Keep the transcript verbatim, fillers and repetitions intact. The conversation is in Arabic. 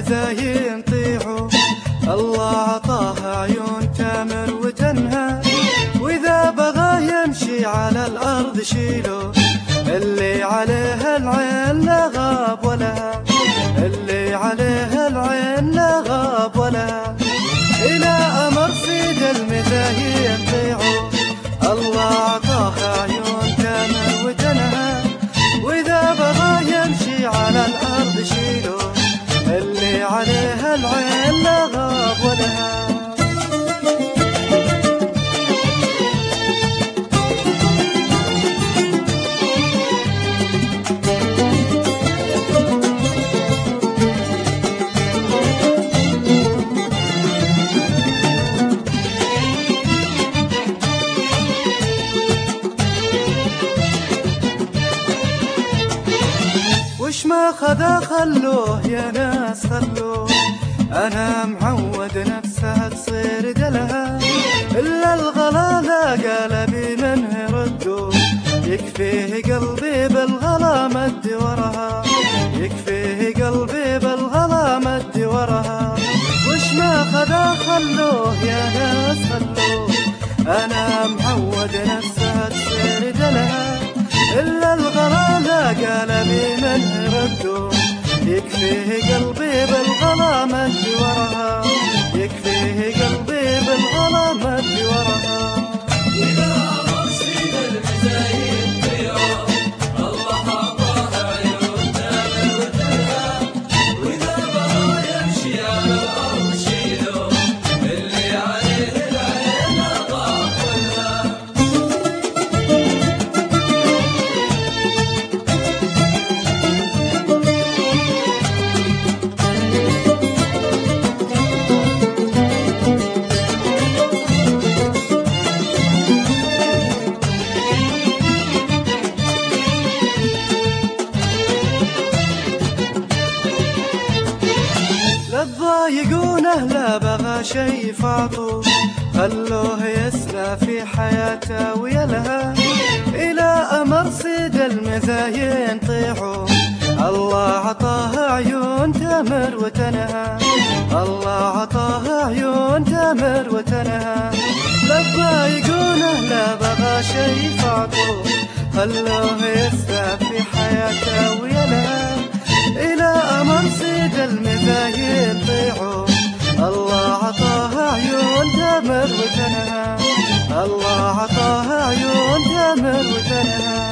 المزاين طيحوا، الله عطاها عيون تامر وتنهى، وإذا بغى يمشي على الأرض شيله، اللي عليها العين لا غاب ولها، اللي عليها العين لا غاب ولها. إلى أمر سيد المزاين طيحوا، الله عطاها عيون تامر وتنهى، وإذا بغى يمشي على الأرض شيله، اللي عليها العين لا غاب ولها. وش ما خذا خلوه يا ناس خلوه، أنا معود نفسها تصير دلها، إلا الغلا لا قلبي منه ردوه، يكفيه قلبي بالغلا مد ورها، يكفيه قلبي بالغلا مد ورها. وش ما خذا خلوه يا ناس خلوه، أنا معود نفسها تصير دلها، إلا الغلا لا قلبي منه ردوه، يكفيه قلبي بالغلا مد ورها، يكفيه قلبي بالغلا مد ورها. إذا أمر سيد المزاين طيحوا، الله عطاها عيون تامر وتنهى، وإذا بغى يمشي على الأرض شيله، اللي عليه العين لا غاب ولها. لا تضايقونه لا بغى شي فاطو، خلوه يسلى في حياته ويلها. إلى أمر سيد المزاين طيحوا، الله عطاها عيون تمر وتنهى، الله عطاها عيون تمر وتنهى. لا تضايقونه لا بغى شي فاطو، خلوه يسلى في حياته ويلها. إلى أمر سيد المزاين طيحوا، الله عطاها عيون تمر وتنهى، الله عطاها عيون تمر وتنهى.